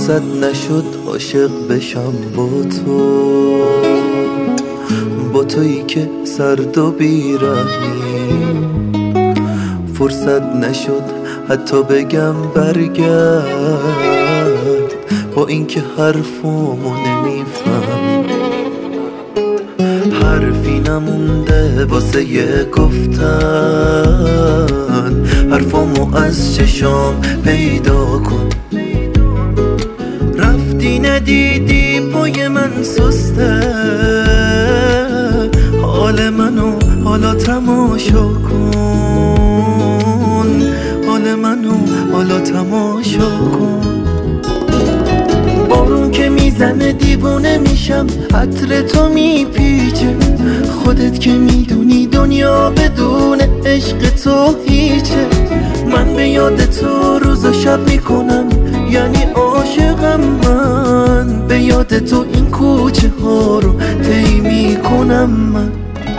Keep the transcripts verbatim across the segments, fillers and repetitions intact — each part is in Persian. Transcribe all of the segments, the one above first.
فرصت نشد عاشق بشم با تو، با تویی که سرد و بیرحمی. فرصت نشد حتی بگم برگرد، با اینکه حرفامو نمیفهمی. حرفی نمونده واسه یه گفتن، حرفامو از چشام پیدا کن. رفتی ندیدی پای من سسته، حال منو حالا تماشا کن، حال منو حالا تماشا کن. بارون که میزنه دیوونه میشم، عطر تو میپیچه. خودت که میدونی دنیا بدون عشق تو هیچه. من به یاد تو روز و شب میکنم، یعنی عاشقم من. به یاد تو این کوچه ها رو طی میکنم من.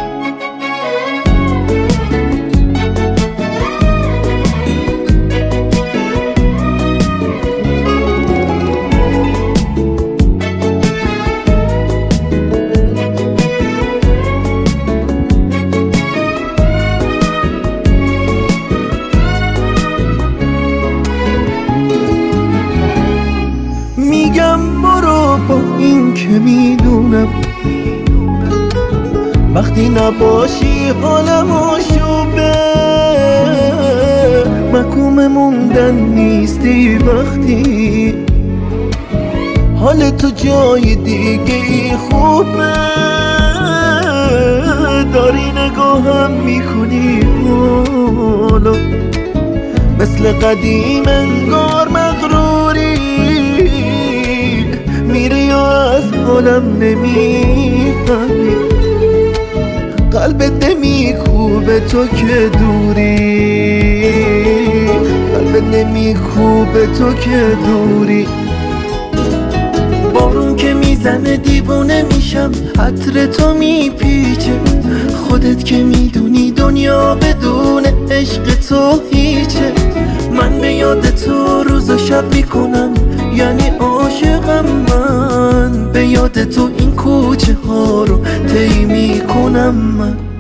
میگم برو با این که میدونم، وقتی نباشی حالم آشوبه. محکوم موندن نیستی وقتی حال تو جای دیگه ای خوبه. داری نگاهم میکنی حالا، مثل قدیم انگار مغروری. میری یا از حالم نمیفهمی، قلبت نمیکوبه تو که دوری، قلبت نمیکوبه تو که دوری. بارون که میزنه دیوونه میشم، عطر تو میپیچه. خودت که میدونی دنیا بدون عشق تو هیچه. من به یاد تو روز و شب میکنم، یعنی عاشقم من. به یاد تو این کوچه ها رو طی میکنم من.